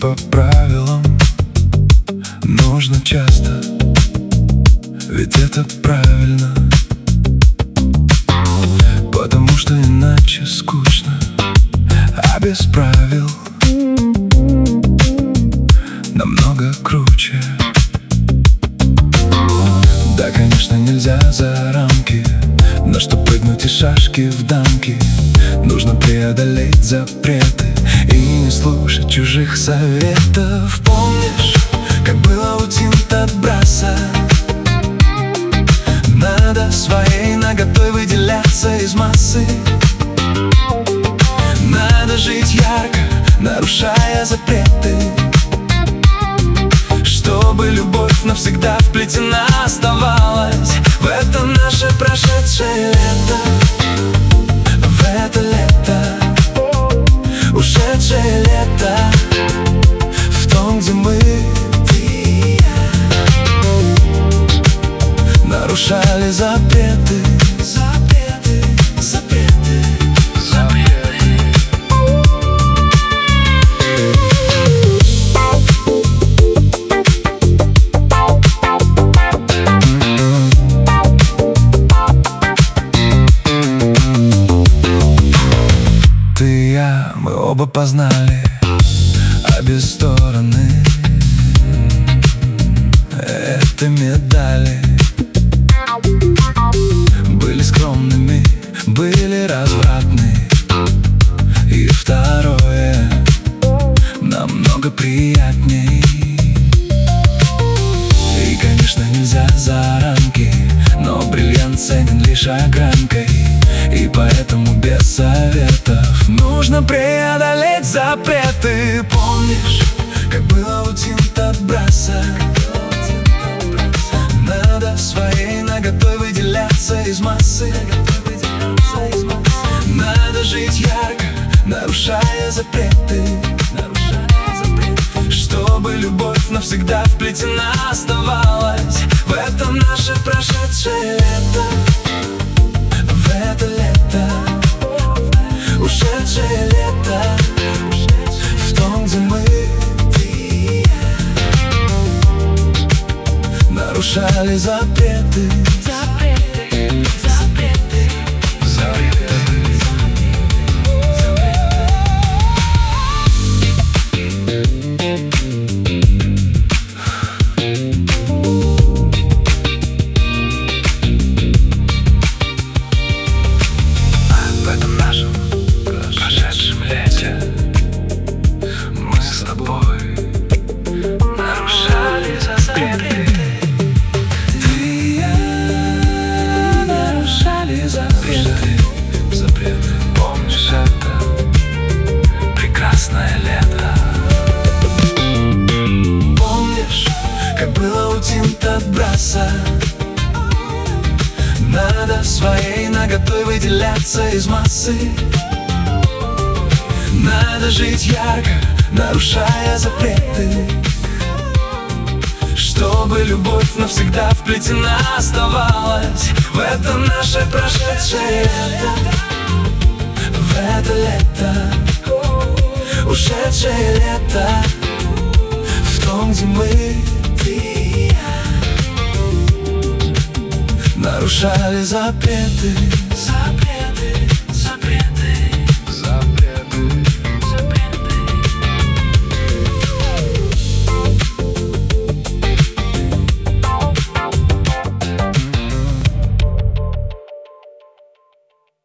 по правилам нужно часто, ведь это правильно. Потому что иначе скучно, а без правил намного круче. Да, конечно, нельзя за рамки, но чтоб прыгнуть из шашки в дамки, нужно преодолеть запреты и не слушать чужих советов. Помнишь, как было у Тинто Брасса? Надо своей наготой выделяться из массы. Надо жить ярко, нарушая запреты, чтобы любовь навсегда вплетена оставалась в это наше прошедшее лето, в это лето, ушедшее лето, в том, где мы, ты и я, нарушали запреты, запреты, запреты, запреты. Ты и я, мы оба познали обе стороны этой медали. Были скромными, были развратны, и второе намного приятней. И, конечно, нельзя за рамки, но бриллиант ценен лишь огранкой, и поэтому без советов нужно преодолеть запреты. Помнишь, как было у Тинто Брасса? Надо своей наготой выделяться из массы. Надо жить ярко, нарушая запреты, чтобы любовь навсегда вплетена оставалась в это наше прошедшее лето, в это лето, ушедшее лето, в том, где мы, ты и я, нарушали запреты, запреты, запреты, запреты. Помнишь это прекрасное лето? Помнишь, как было у Тинто Брасса? Надо своей наготой выделяться из массы. Надо жить ярко, нарушая запреты, чтобы любовь навсегда вплетена оставалась в это наше прошедшее лето, в это лето, ушедшее лето, в том, где мы, ты и я, нарушали запреты, запреты.